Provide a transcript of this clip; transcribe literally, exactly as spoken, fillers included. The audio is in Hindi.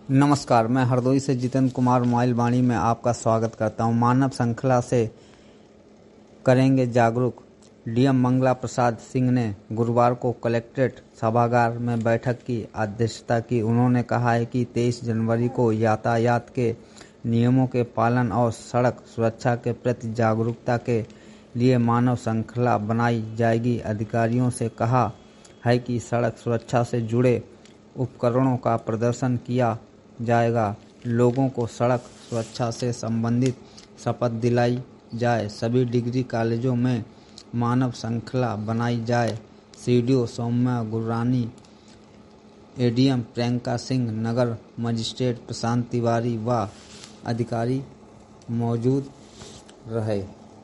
नमस्कार, मैं हरदोई से जितेंद्र कुमार मोबाइल वाणी में आपका स्वागत करता हूं। मानव श्रृंखला से करेंगे जागरूक। डीएम मंगला प्रसाद सिंह ने गुरुवार को कलेक्ट्रेट सभागार में बैठक की अध्यक्षता की। उन्होंने कहा है कि तेईस जनवरी को यातायात के नियमों के पालन और सड़क सुरक्षा के प्रति जागरूकता के लिए मानव श्रृंखला बनाई जाएगी। अधिकारियों से कहा है कि सड़क सुरक्षा से जुड़े उपकरणों का प्रदर्शन किया जाएगा। लोगों को सड़क सुरक्षा से संबंधित शपथ दिलाई जाए। सभी डिग्री कॉलेजों में मानव श्रृंखला बनाई जाए। सीडीओ सौम्या गुरानी, एडीएम प्रियंका सिंह, नगर मजिस्ट्रेट प्रशांत तिवारी व अधिकारी मौजूद रहे।